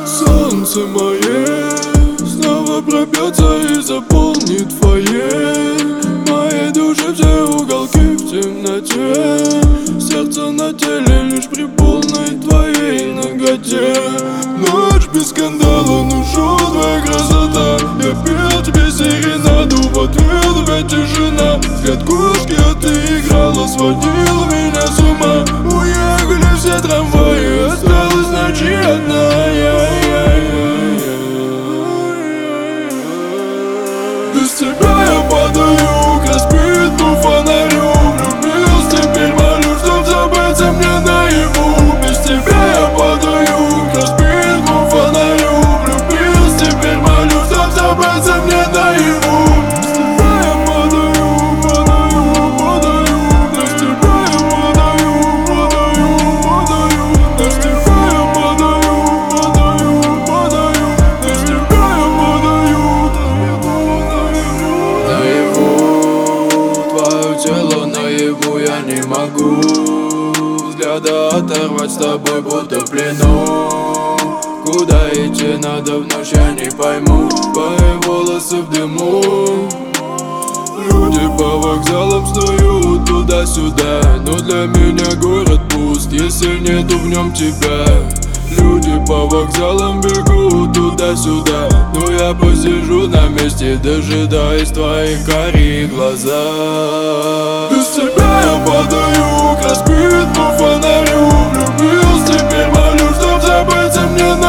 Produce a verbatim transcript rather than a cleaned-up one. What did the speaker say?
Солнце мое снова пробьется и заполнит фойе. В моей душе все уголки в темноте, сердце на теле лишь при полной твоей наготе. Ночь без скандала, ну шо твоя красота. Я пел тебе серенаду, в ответ опять тишина. Взгляд кошки, а ты играла, сводила меня с ума. Уехали все трамваи, осталась ночи одна. Без тебя я падаю к разбитому фонарю. Влюбился, теперь молю, чтоб забыться мне наяву. Без тебя я падаю к разбитому фонарю. Влюбился, теперь молю, чтоб забыться мне наяву. Без тебя я падаю, падаю, падаю. Без тебя я падаю, падаю, падаю. Без тебя я падаю, падаю, падаю. Без тебя я падаю. Твое тело наяву я не могу взгляда оторвать, с тобой будто в плену. Куда идти надо в ночь, я не пойму. Твои волосы в дыму. Люди по вокзалам снуют туда-сюда, но для меня город пуст, если нету в нем тебя. Люди по вокзалам бегут туда-сюда, но я посижу на месте, дожидаясь твоих карих глаза. Без тебя я падаю к разбитому фонарю. Влюбился, теперь молю, чтоб забыться мне